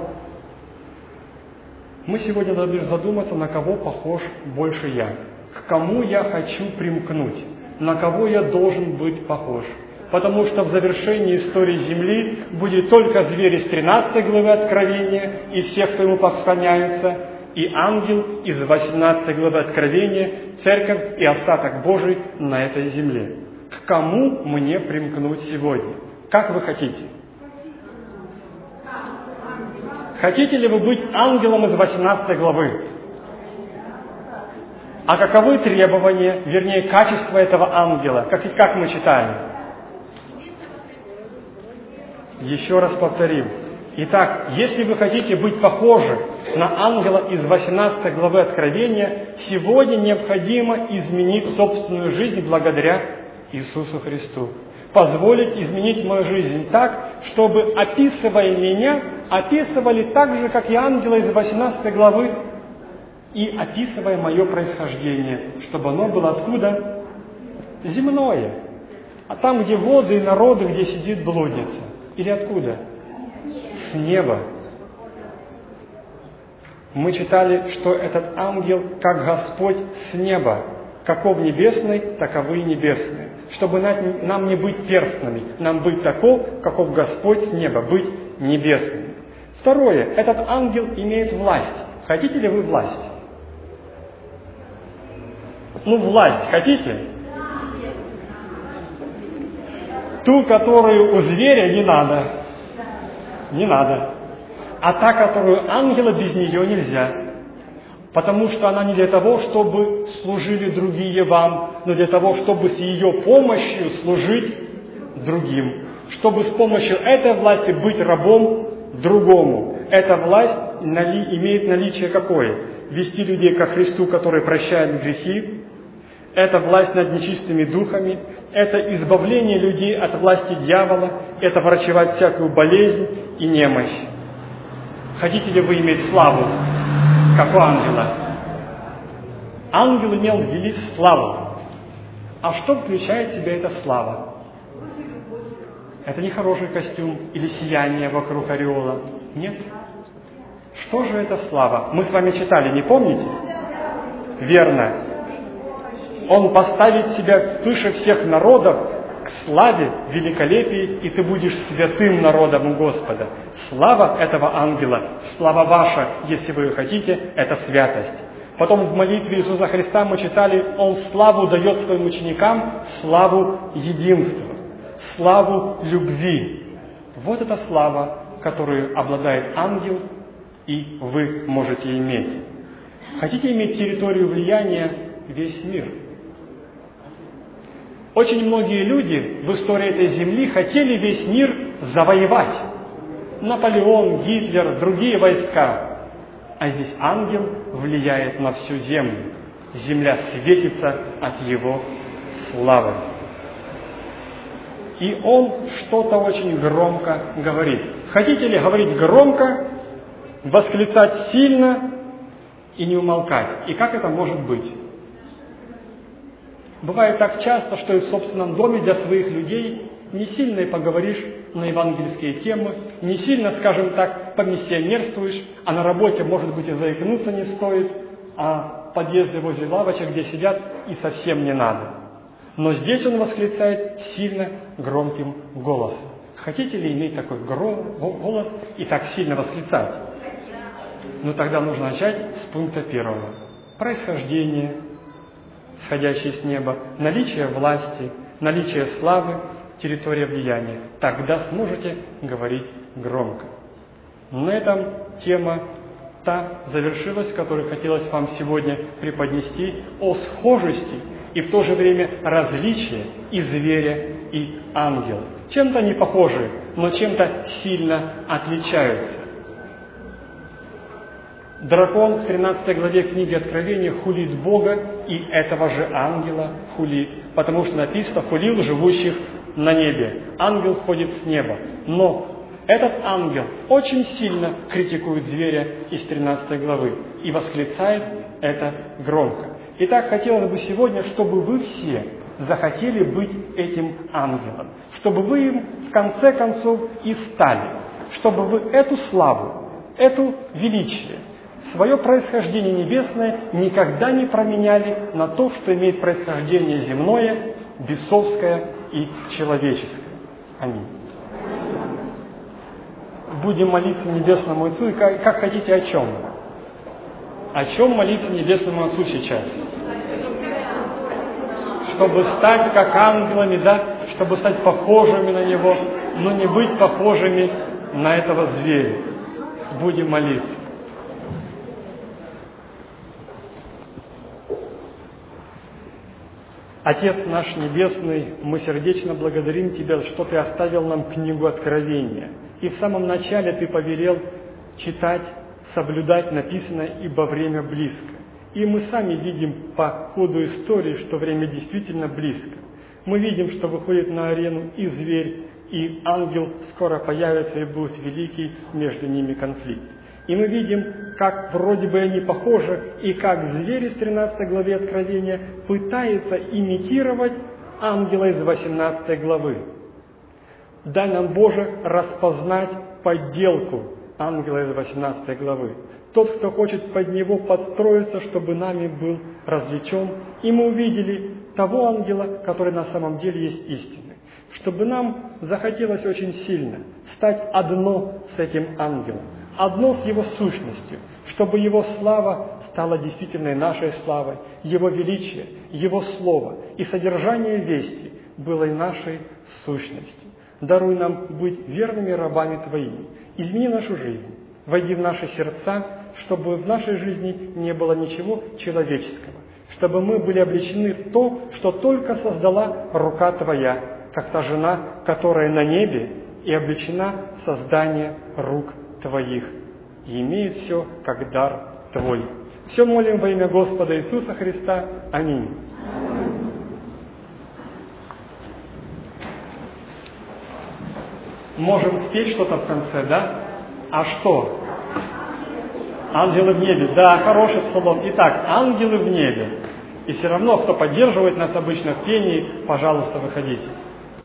[SPEAKER 1] Мы сегодня должны задуматься, на кого похож больше я, к кому я хочу примкнуть, на кого я должен быть похож. Потому что в завершении истории Земли будет только зверь из тринадцатой главы Откровения и всех, кто ему поклоняются, и ангел из восемнадцатой главы Откровения, церковь и остаток Божий на этой земле. К кому мне примкнуть сегодня? Как вы хотите? Хотите ли вы быть ангелом из восемнадцатой главы? А каковы требования, вернее, качество этого ангела? Как, как мы читаем? Еще раз повторим. Итак, если вы хотите быть похожи на ангела из восемнадцатой главы Откровения, сегодня необходимо изменить собственную жизнь благодаря Иисусу Христу. Позволить изменить мою жизнь так, чтобы, описывая меня, описывали так же, как и ангела из восемнадцатой главы, и описывая мое происхождение, чтобы оно было откуда? Земное. А там, где воды и народы, где сидит блудница. Или откуда? С неба. Мы читали, что этот ангел, как Господь с неба. Каков небесный, таковы и небесные. Чтобы нам не быть перстными, нам быть таков, каков Господь с неба, быть небесным. Второе. Этот ангел имеет власть. Хотите ли вы власть? Ну, власть хотите? Ту, которую у зверя, не надо. Не надо. А та, которую ангела, без нее нельзя. Потому что она не для того, чтобы служили другие вам, но для того, чтобы с ее помощью служить другим. Чтобы с помощью этой власти быть рабом другому. Эта власть нали, имеет наличие какое? Вести людей ко Христу, который прощает грехи. Это власть над нечистыми духами, это избавление людей от власти дьявола, это врачевать всякую болезнь и немощь. Хотите ли вы иметь славу, как у ангела? Ангел имел великую славу. А что включает в себя эта слава? Это не хороший костюм или сияние вокруг ореола. Нет. Что же это слава? Мы с вами читали, не помните? Верно. Он поставит себя выше всех народов к славе, великолепии, и ты будешь святым народом у Господа. Слава этого ангела, слава ваша, если вы хотите, это святость. Потом в молитве Иисуса Христа мы читали, Он славу дает своим ученикам, славу единства, славу любви. Вот эта слава, которую обладает ангел, и вы можете иметь. Хотите иметь территорию влияния весь мир? Очень многие люди в истории этой земли хотели весь мир завоевать. Наполеон, Гитлер, другие войска. А здесь ангел влияет на всю землю. Земля светится от его славы. И он что-то очень громко говорит. Хотите ли говорить громко, восклицать сильно и не умолкать? И как это может быть? Бывает так часто, что и в собственном доме для своих людей не сильно и поговоришь на евангельские темы, не сильно, скажем так, помиссионерствуешь, а на работе, может быть, и заикнуться не стоит, а подъезды возле лавочек, где сидят, и совсем не надо. Но здесь он восклицает сильно громким голосом. Хотите ли иметь такой голос и так сильно восклицать? Ну тогда нужно начать с пункта первого. Происхождение, сходящее с неба, наличие власти, наличие славы, территория влияния. Тогда сможете говорить громко. На этом тема та завершилась, которую хотелось вам сегодня преподнести, о схожести и в то же время различии и зверя, и ангела. Чем-то они похожи, но чем-то сильно отличаются. Дракон в тринадцатой главе книги Откровения хулит Бога и этого же ангела хулит, потому что написано «хулил живущих на небе». Ангел ходит с неба, но этот ангел очень сильно критикует зверя из тринадцатой главы и восклицает это громко. Итак, хотелось бы сегодня, чтобы вы все захотели быть этим ангелом, чтобы вы им в конце концов и стали, чтобы вы эту славу, эту величие, свое происхождение небесное никогда не променяли на то, что имеет происхождение земное, бесовское и человеческое. Аминь. Будем молиться Небесному Отцу, и как, как хотите о чем? О чем молиться Небесному Отцу сейчас? Чтобы стать как ангелами, да? Чтобы стать похожими на Него, но не быть похожими на этого зверя. Будем молиться. Отец наш Небесный, мы сердечно благодарим Тебя, что Ты оставил нам книгу Откровения. И в самом начале Ты повелел читать, соблюдать написанное, ибо время близко. И мы сами видим по ходу истории, что время действительно близко. Мы видим, что выходит на арену и зверь, и ангел скоро появится, и будет великий между ними конфликт. И мы видим, как вроде бы они похожи, и как зверь из тринадцатой главы Откровения пытается имитировать ангела из восемнадцатой главы. Дай нам, Боже, распознать подделку ангела из восемнадцатой главы. Тот, кто хочет под него подстроиться, чтобы нами был развлечен, и мы увидели того ангела, который на самом деле есть истинный. Чтобы нам захотелось очень сильно стать одно с этим ангелом, одно с его сущностью, чтобы его слава стала действительной нашей славой, его величие, его слово и содержание вести было и нашей сущностью. Даруй нам быть верными рабами Твоими. Измени нашу жизнь, войди в наши сердца, чтобы в нашей жизни не было ничего человеческого, чтобы мы были облечены в то, что только создала рука Твоя, как та жена, которая на небе и облечена в создание рук Твоих, и имеет все как дар Твой. Все молим во имя Господа Иисуса Христа. Аминь. Можем спеть что-то в конце, да? А что? Ангелы в небе. Да, хороший псалом. Итак, ангелы в небе. И все равно, кто поддерживает нас обычно в пении, пожалуйста, выходите.